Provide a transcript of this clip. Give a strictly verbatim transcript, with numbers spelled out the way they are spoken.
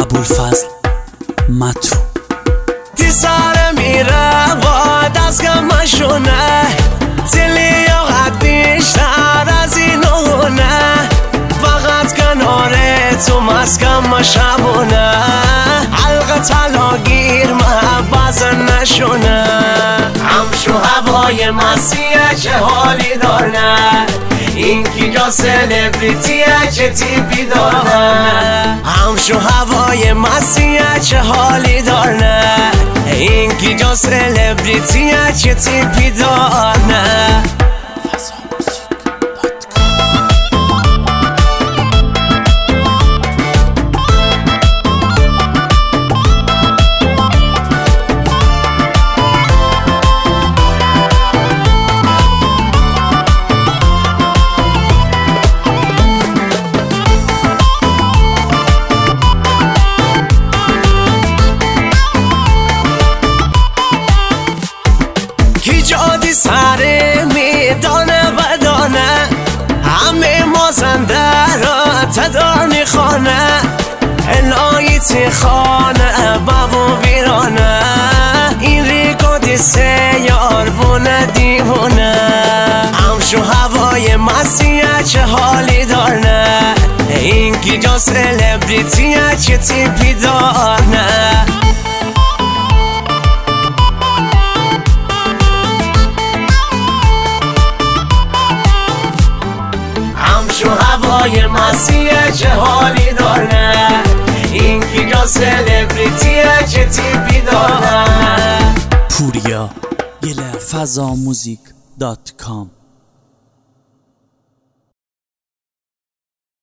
ابوالفضل متو دی سر میره با دستگمشونه دلی یا حد بیشتر از اینونه فقط کنار تو مسکم شبونه حلقه طلاگیر محبت نشونه همشو هوای مسیحه چه حالی داره این کی جا سلبریتیه چه تیپی داره همشو هوای مسیحه چه حالی داره این کی جا سلبریتیه چه تیپی داره جادی سره میدانه بدانه همه مازنده را تدار میخانه الهی تی خانه بابو ویرانه این ریگو دیسه یار بونه دیوونه همشو هوای مسیحه چه حالی دارنه این کی جا سلبریتیه چه تیپی دارنه شو هوای مسیحه چه حالی داره این کی جا سلبریتیه چه تیپی داره پوریا گله فضا موزیک دات کام